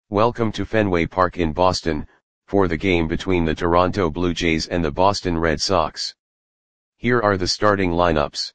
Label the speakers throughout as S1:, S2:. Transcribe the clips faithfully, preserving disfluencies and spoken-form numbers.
S1: Welcome to Fenway Park in Boston, for the game between the Toronto Blue Jays and the Boston Red Sox. Here are the starting lineups.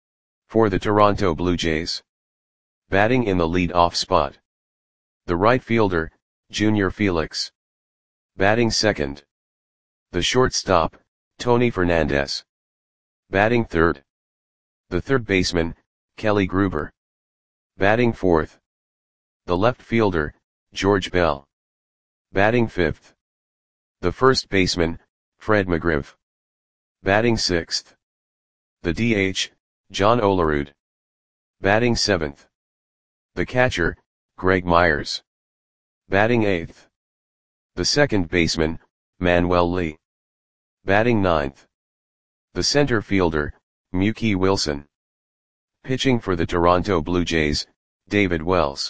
S1: For the Toronto Blue Jays. Batting in the lead-off spot. The right fielder, Junior Felix. Batting second. The shortstop, Tony Fernandez. Batting third. The third baseman, Kelly Gruber. Batting fourth. The left fielder, George Bell. Batting fifth. The first baseman, Fred McGriff. Batting sixth. The D H, John Olerud. Batting seventh. The catcher, Greg Myers. Batting eighth. The second baseman, Manuel Lee. Batting ninth. The center fielder, Mookie Wilson. Pitching for the Toronto Blue Jays, David Wells.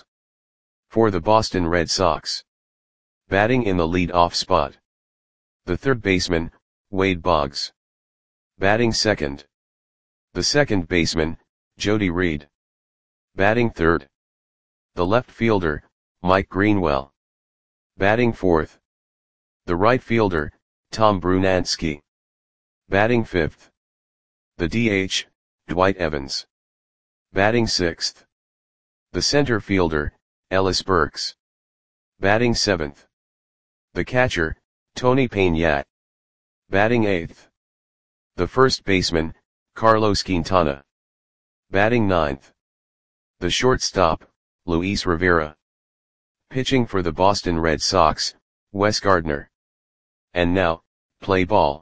S1: For the Boston Red Sox. Batting in the lead-off spot. The third baseman, Wade Boggs. Batting second. The second baseman, Jody Reed. Batting third. The left fielder, Mike Greenwell. Batting fourth. The right fielder, Tom Brunansky. Batting fifth. The D H, Dwight Evans. Batting sixth. The center fielder, Ellis Burks. Batting seventh. The catcher, Tony Peña. Batting eighth. The first baseman, Carlos Quintana. Batting ninth. The shortstop, Luis Rivera. Pitching for the Boston Red Sox, Wes Gardner. And now, play ball.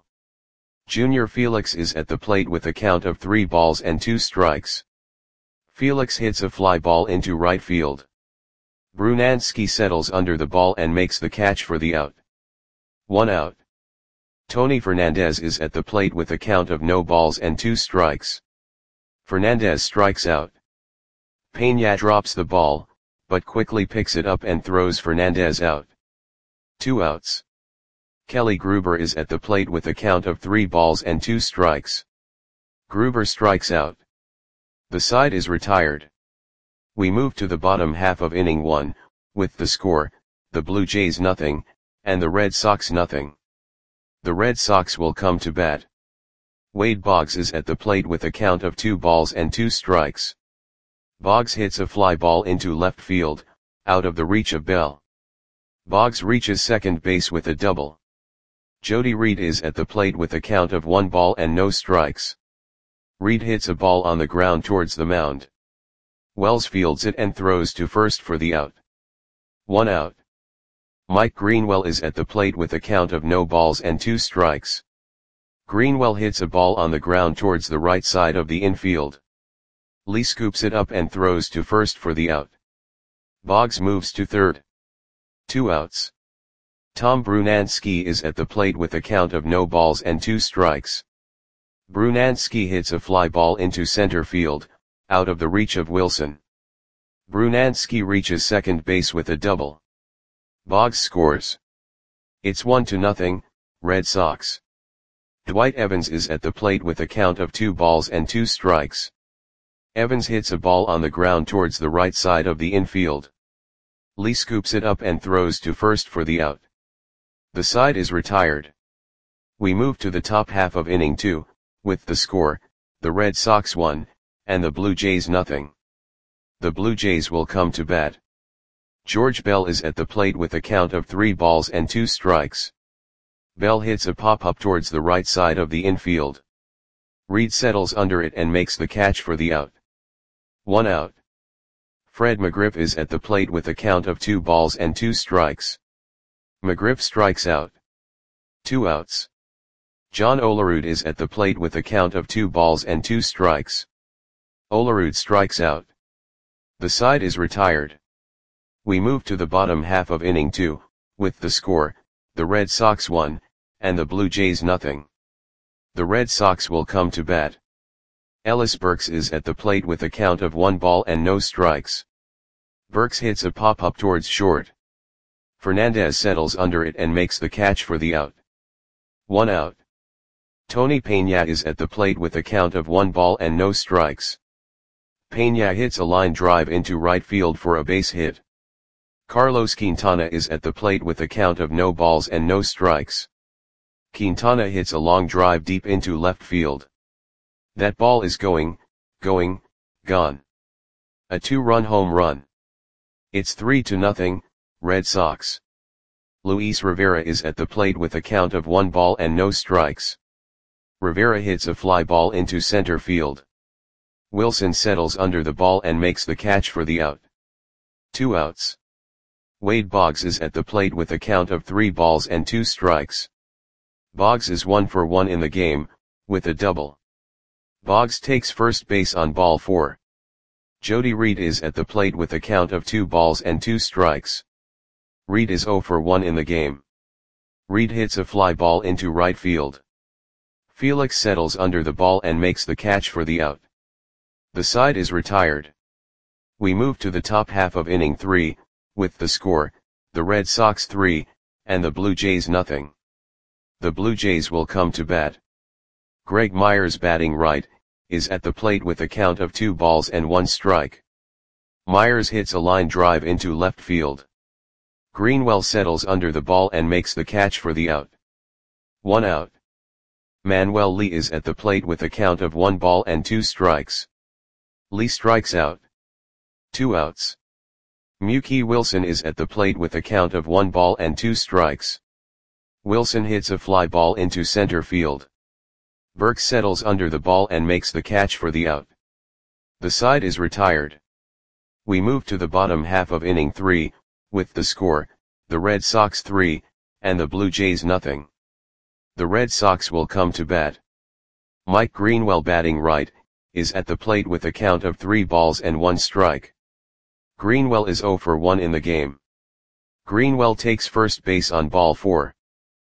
S1: Junior Felix is at the plate with a count of three balls and two strikes. Felix hits a fly ball into right field. Brunansky settles under the ball and makes the catch for the out. One out. Tony Fernandez is at the plate with a count of no balls and two strikes. Fernandez strikes out. Peña drops the ball, but quickly picks it up and throws Fernandez out. Two outs. Kelly Gruber is at the plate with a count of three balls and two strikes. Gruber strikes out. The side is retired. We move to the bottom half of inning one, with the score, the Blue Jays nothing, and the Red Sox nothing. The Red Sox will come to bat. Wade Boggs is at the plate with a count of two balls and two strikes. Boggs hits a fly ball into left field, out of the reach of Bell. Boggs reaches second base with a double. Jody Reed is at the plate with a count of one ball and no strikes. Reed hits a ball on the ground towards the mound. Wells fields it and throws to first for the out. One out. Mike Greenwell is at the plate with a count of no balls and two strikes. Greenwell hits a ball on the ground towards the right side of the infield. Lee scoops it up and throws to first for the out. Boggs moves to third. Two outs. Tom Brunansky is at the plate with a count of no balls and two strikes. Brunansky hits a fly ball into center field, out of the reach of Wilson. Brunansky reaches second base with a double. Boggs scores. It's one to nothing, Red Sox. Dwight Evans is at the plate with a count of two balls and two strikes. Evans hits a ball on the ground towards the right side of the infield. Lee scoops it up and throws to first for the out. The side is retired. We move to the top half of inning two, with the score, the Red Sox one, and the Blue Jays nothing. The Blue Jays will come to bat. George Bell is at the plate with a count of three balls and two strikes. Bell hits a pop-up towards the right side of the infield. Reed settles under it and makes the catch for the out. One out. Fred McGriff is at the plate with a count of two balls and two strikes. McGriff strikes out. Two outs. John Olerud is at the plate with a count of two balls and two strikes. Olerud strikes out. The side is retired. We move to the bottom half of inning two, with the score, the Red Sox one, and the Blue Jays nothing. The Red Sox will come to bat. Ellis Burks is at the plate with a count of one ball and no strikes. Burks hits a pop-up towards short. Fernandez settles under it and makes the catch for the out. One out. Tony Peña is at the plate with a count of one ball and no strikes. Peña hits a line drive into right field for a base hit. Carlos Quintana is at the plate with a count of no balls and no strikes. Quintana hits a long drive deep into left field. That ball is going, going, gone. A two-run home run. It's three to nothing, Red Sox. Luis Rivera is at the plate with a count of one ball and no strikes. Rivera hits a fly ball into center field. Wilson settles under the ball and makes the catch for the out. Two outs. Wade Boggs is at the plate with a count of three balls and two strikes. Boggs is one for one in the game, with a double. Boggs takes first base on ball four. Jody Reed is at the plate with a count of two balls and two strikes. Reed is zero for one in the game. Reed hits a fly ball into right field. Felix settles under the ball and makes the catch for the out. The side is retired. We move to the top half of inning three, with the score, the Red Sox three, and the Blue Jays nothing. The Blue Jays will come to bat. Greg Myers, batting right, is at the plate with a count of two balls and one strike. Myers hits a line drive into left field. Greenwell settles under the ball and makes the catch for the out. One out. Manuel Lee is at the plate with a count of one ball and two strikes. Lee strikes out. Two outs. Mookie Wilson is at the plate with a count of one ball and two strikes. Wilson hits a fly ball into center field. Burke settles under the ball and makes the catch for the out. The side is retired. We move to the bottom half of inning three, with the score, the Red Sox three, and the Blue Jays nothing. The Red Sox will come to bat. Mike Greenwell, batting right, is at the plate with a count of three balls and one strike. Greenwell is zero for one in the game. Greenwell takes first base on ball four.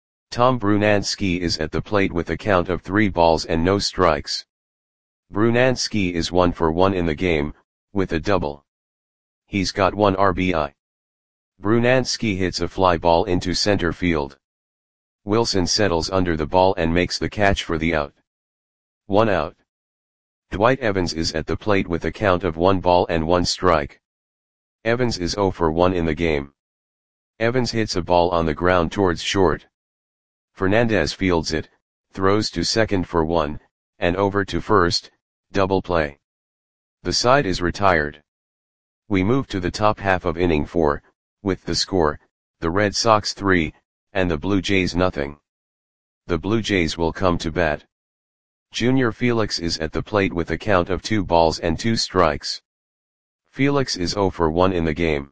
S1: Tom Brunansky is at the plate with a count of three balls and no strikes. Brunansky is one for one in the game, with a double. He's got one R B I. Brunansky hits a fly ball into center field. Wilson settles under the ball and makes the catch for the out. One out. Dwight Evans is at the plate with a count of one ball and one strike. Evans is zero for one in the game. Evans hits a ball on the ground towards short. Fernandez fields it, throws to second for one, and over to first, double play. The side is retired. We move to the top half of inning four, with the score, the Red Sox three, and the Blue Jays nothing. The Blue Jays will come to bat. Junior Felix is at the plate with a count of two balls and two strikes. Felix is zero for one in the game.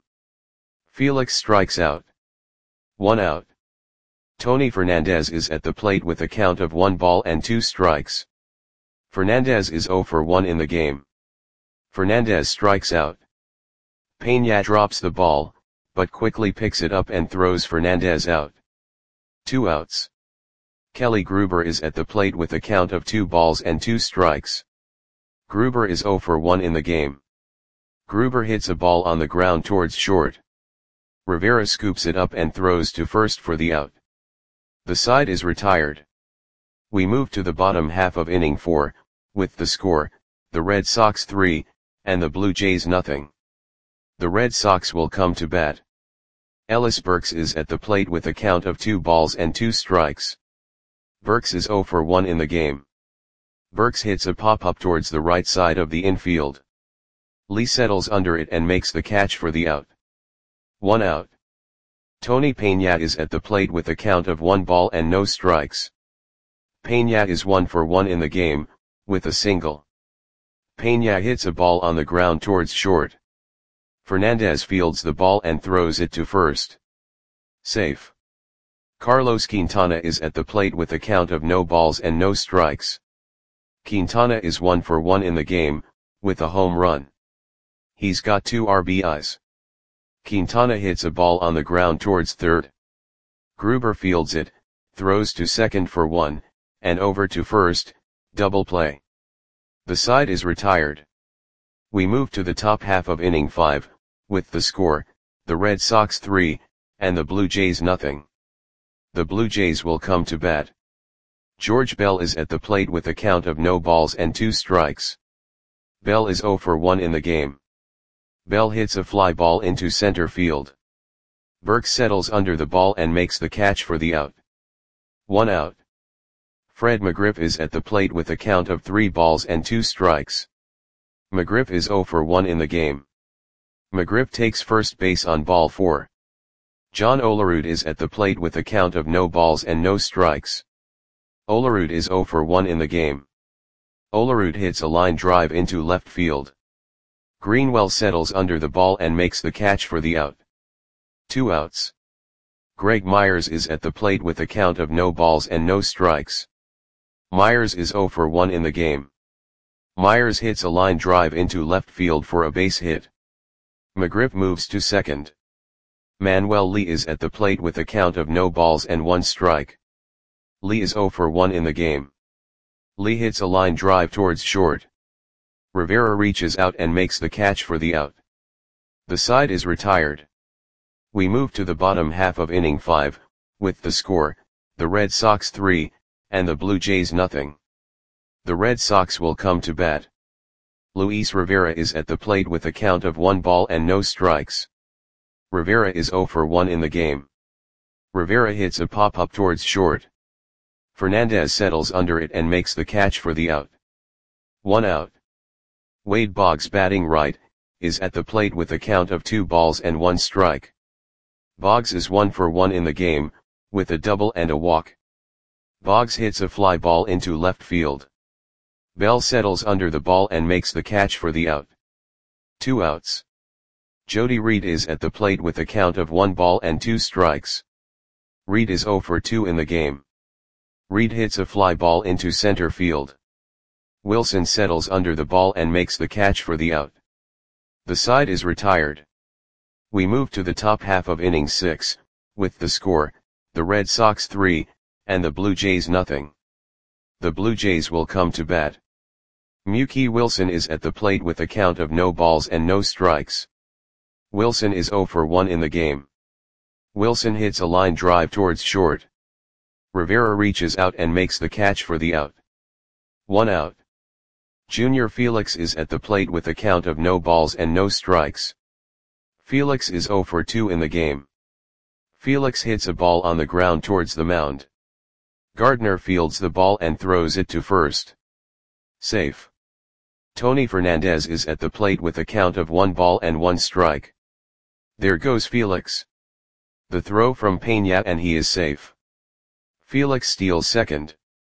S1: Felix strikes out. One out. Tony Fernandez is at the plate with a count of one ball and two strikes. Fernandez is zero for one in the game. Fernandez strikes out. Peña drops the ball, but quickly picks it up and throws Fernandez out. Two outs. Kelly Gruber is at the plate with a count of two balls and two strikes. Gruber is zero for one in the game. Gruber hits a ball on the ground towards short. Rivera scoops it up and throws to first for the out. The side is retired. We move to the bottom half of inning four, with the score, the Red Sox three, and the Blue Jays nothing. The Red Sox will come to bat. Ellis Burks is at the plate with a count of two balls and two strikes. Burks is zero for one in the game. Burks hits a pop-up towards the right side of the infield. Lee settles under it and makes the catch for the out. One out. Tony Peña is at the plate with a count of one ball and no strikes. Peña is one for one in the game, with a single. Peña hits a ball on the ground towards short. Fernandez fields the ball and throws it to first. Safe. Carlos Quintana is at the plate with a count of no balls and no strikes. Quintana is one for one in the game, with a home run. He's got two R B Is. Quintana hits a ball on the ground towards third. Gruber fields it, throws to second for one, and over to first, double play. The side is retired. We move to the top half of inning five, with the score, the Red Sox three, and the Blue Jays nothing. The Blue Jays will come to bat. George Bell is at the plate with a count of no balls and two strikes. Bell is zero for one in the game. Bell hits a fly ball into center field. Burke settles under the ball and makes the catch for the out. One out. Fred McGriff is at the plate with a count of three balls and two strikes. McGriff is zero for one in the game. McGriff takes first base on ball four. John Olerud is at the plate with a count of no balls and no strikes. Olerud is zero for one in the game. Olerud hits a line drive into left field. Greenwell settles under the ball and makes the catch for the out. Two outs. Greg Myers is at the plate with a count of no balls and no strikes. Myers is zero for one in the game. Myers hits a line drive into left field for a base hit. McGriff moves to second. Manuel Lee is at the plate with a count of no balls and one strike. Lee is zero for one in the game. Lee hits a line drive towards short. Rivera reaches out and makes the catch for the out. The side is retired. We move to the bottom half of inning five, with the score, the Red Sox three, and the Blue Jays nothing. The Red Sox will come to bat. Luis Rivera is at the plate with a count of one ball and no strikes. Rivera is zero for one in the game. Rivera hits a pop-up towards short. Fernandez settles under it and makes the catch for the out. One out. Wade Boggs, batting right, is at the plate with a count of two balls and one strike. Boggs is one for one in the game, with a double and a walk. Boggs hits a fly ball into left field. Bell settles under the ball and makes the catch for the out. Two outs. Jody Reed is at the plate with a count of one ball and two strikes. Reed is zero for two in the game. Reed hits a fly ball into center field. Wilson settles under the ball and makes the catch for the out. The side is retired. We move to the top half of inning six, with the score, the Red Sox three, and the Blue Jays nothing. The Blue Jays will come to bat. Mookie Wilson is at the plate with a count of no balls and no strikes. Wilson is zero for one in the game. Wilson hits a line drive towards short. Rivera reaches out and makes the catch for the out. One out. Junior Felix is at the plate with a count of no balls and no strikes. Felix is zero for two in the game. Felix hits a ball on the ground towards the mound. Gardner fields the ball and throws it to first. Safe. Tony Fernandez is at the plate with a count of one ball and one strike. There goes Felix. The throw from Peña and he is safe. Felix steals second.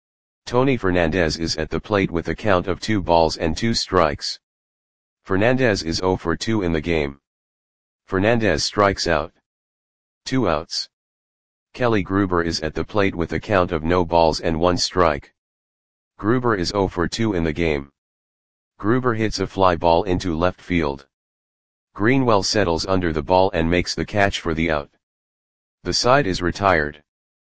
S1: Tony Fernandez is at the plate with a count of two balls and two strikes. Fernandez is zero for two in the game. Fernandez strikes out. Two outs. Kelly Gruber is at the plate with a count of no balls and one strike. Gruber is zero for two in the game. Gruber hits a fly ball into left field. Greenwell settles under the ball and makes the catch for the out. The side is retired.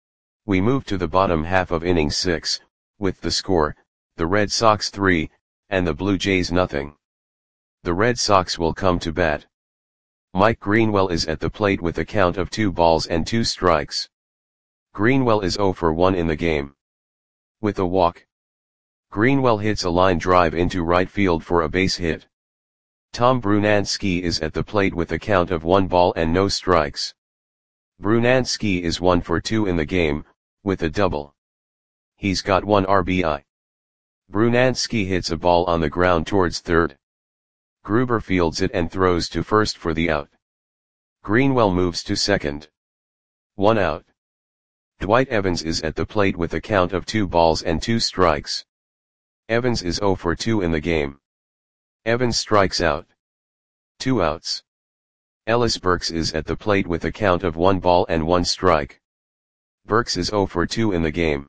S1: We move to the bottom half of inning six, with the score, the Red Sox three, and the Blue Jays nothing. The Red Sox will come to bat. Mike Greenwell is at the plate with a count of two balls and two strikes. Greenwell is zero for one in the game. With a walk. Greenwell hits a line drive into right field for a base hit. Tom Brunansky is at the plate with a count of one ball and no strikes. Brunansky is one for two in the game, with a double. He's got one R B I. Brunansky hits a ball on the ground towards third. Gruber fields it and throws to first for the out. Greenwell moves to second. One out. Dwight Evans is at the plate with a count of two balls and two strikes. Evans is zero for two in the game. Evans strikes out. Two outs. Ellis Burks is at the plate with a count of one ball and one strike. Burks is zero for two in the game.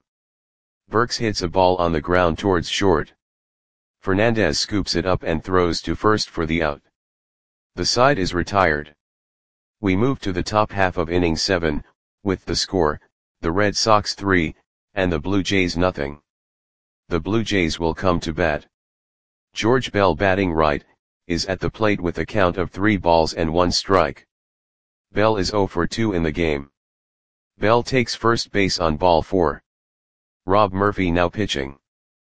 S1: Burks hits a ball on the ground towards short. Fernandez scoops it up and throws to first for the out. The side is retired. We move to the top half of inning seven, with the score, the Red Sox three, and the Blue Jays nothing. The Blue Jays will come to bat. George Bell, batting right, is at the plate with a count of three balls and one strike. Bell is zero for two in the game. Bell takes first base on ball four. Rob Murphy now pitching.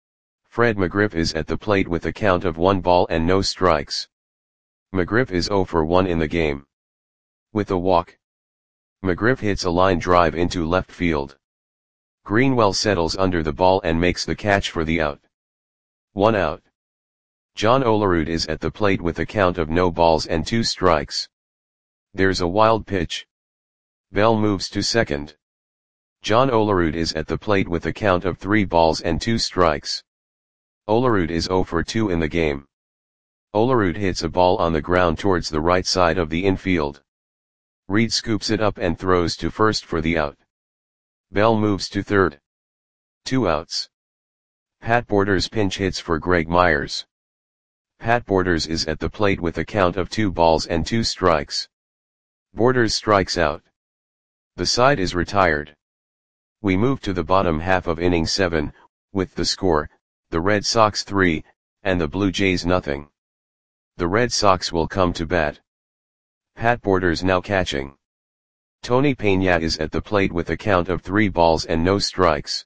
S1: Fred McGriff is at the plate with a count of one ball and no strikes. McGriff is zero for one in the game. With a walk. McGriff hits a line drive into left field. Greenwell settles under the ball and makes the catch for the out. One out. John Olerud is at the plate with a count of no balls and two strikes. There's a wild pitch. Bell moves to second. John Olerud is at the plate with a count of three balls and two strikes. Olerud is zero for two in the game. Olerud hits a ball on the ground towards the right side of the infield. Reed scoops it up and throws to first for the out. Bell moves to third. Two outs. Pat Borders pinch hits for Greg Myers. Pat Borders is at the plate with a count of two balls and two strikes. Borders strikes out. The side is retired. We move to the bottom half of inning seven, with the score, the Red Sox three, and the Blue Jays nothing. The Red Sox will come to bat. Pat Borders now catching. Tony Peña is at the plate with a count of three balls and no strikes.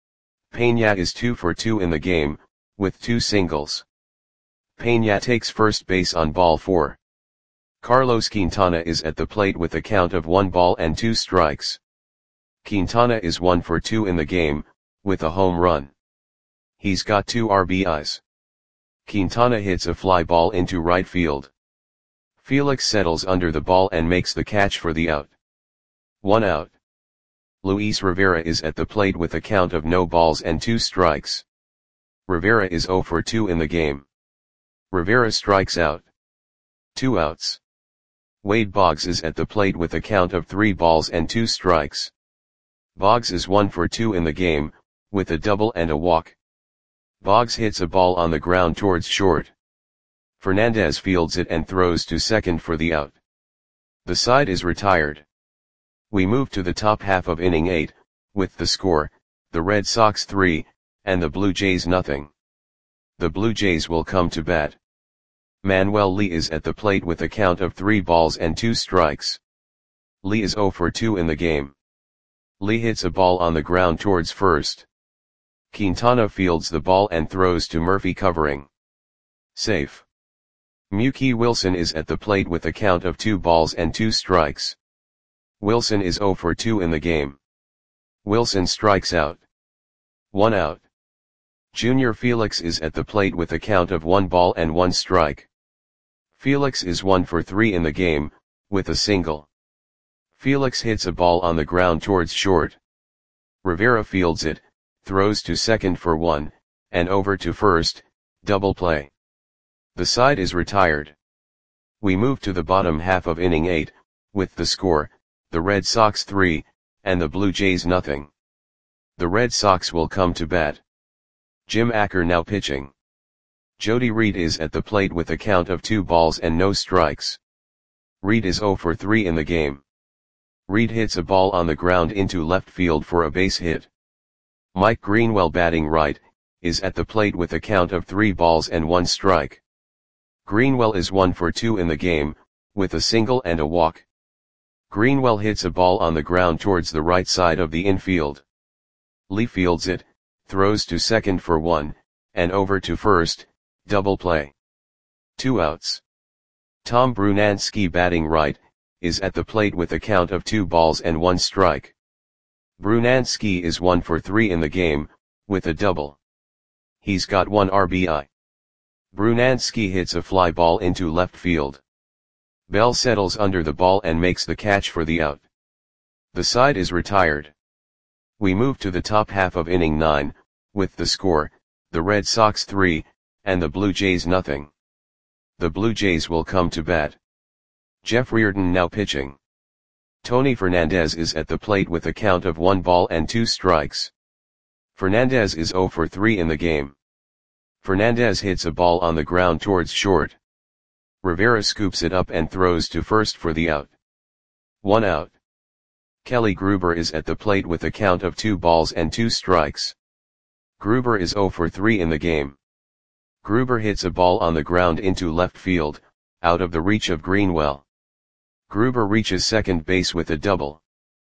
S1: Peña is two for two in the game, with two singles. Peña takes first base on ball four. Carlos Quintana is at the plate with a count of one ball and two strikes. Quintana is one for two in the game, with a home run. He's got two R B Is. Quintana hits a fly ball into right field. Felix settles under the ball and makes the catch for the out. One out. Luis Rivera is at the plate with a count of no balls and two strikes. Rivera is zero for two in the game. Rivera strikes out. Two outs. Wade Boggs is at the plate with a count of three balls and two strikes. Boggs is one for two in the game, with a double and a walk. Boggs hits a ball on the ground towards short. Fernandez fields it and throws to second for the out. The side is retired. We move to the top half of inning eight, with the score, the Red Sox three, and the Blue Jays nothing. The Blue Jays will come to bat. Manuel Lee is at the plate with a count of three balls and two strikes. Lee is zero for two in the game. Lee hits a ball on the ground towards first. Quintana fields the ball and throws to Murphy covering. Safe. Mookie Wilson is at the plate with a count of two balls and two strikes. Wilson is zero for two in the game. Wilson strikes out. One out. Junior Felix is at the plate with a count of one ball and one strike. Felix is one for three in the game, with a single. Felix hits a ball on the ground towards short. Rivera fields it, throws to second for one, and over to first, double play. The side is retired. We move to the bottom half of inning eight, with the score, the Red Sox three, and the Blue Jays nothing. The Red Sox will come to bat. Jim Acker now pitching. Jody Reed is at the plate with a count of two balls and no strikes. Reed is zero for three in the game. Reed hits a ball on the ground into left field for a base hit. Mike Greenwell batting right, is at the plate with a count of three balls and one strike. Greenwell is one for two in the game, with a single and a walk. Greenwell hits a ball on the ground towards the right side of the infield. Lee fields it, throws to second for one, and over to first, double play. Two outs. Tom Brunansky batting right, is at the plate with a count of two balls and one strike. Brunansky is one for three in the game, with a double. He's got one R B I. Brunansky hits a fly ball into left field. Bell settles under the ball and makes the catch for the out. The side is retired. We move to the top half of inning nine, with the score, the Red Sox three, and the Blue Jays nothing. The Blue Jays will come to bat. Jeff Reardon now pitching. Tony Fernandez is at the plate with a count of one ball and two strikes. Fernandez is zero for three in the game. Fernandez hits a ball on the ground towards short. Rivera scoops it up and throws to first for the out. One out. Kelly Gruber is at the plate with a count of two balls and two strikes. Gruber is zero for three in the game. Gruber hits a ball on the ground into left field, out of the reach of Greenwell. Gruber reaches second base with a double.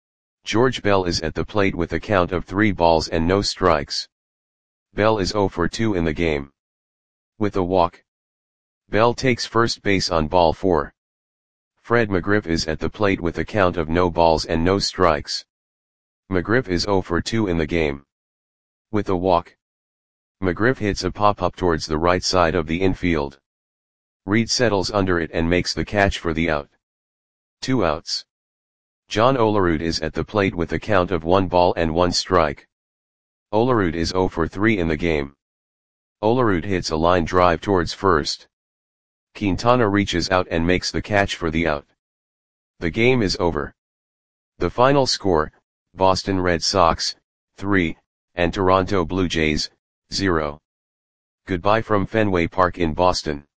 S1: George Bell is at the plate with a count of three balls and no strikes. Bell is zero for two in the game. With a walk. Bell takes first base on ball four. Fred McGriff is at the plate with a count of no balls and no strikes. McGriff is zero for two in the game. With a walk, McGriff hits a pop-up towards the right side of the infield. Reed settles under it and makes the catch for the out. Two outs. John Olerud is at the plate with a count of one ball and one strike. Olerud is zero for three in the game. Olerud hits a line drive towards first. Quintana reaches out and makes the catch for the out. The game is over. The final score, Boston Red Sox, three, and Toronto Blue Jays, zero. Goodbye from Fenway Park in Boston.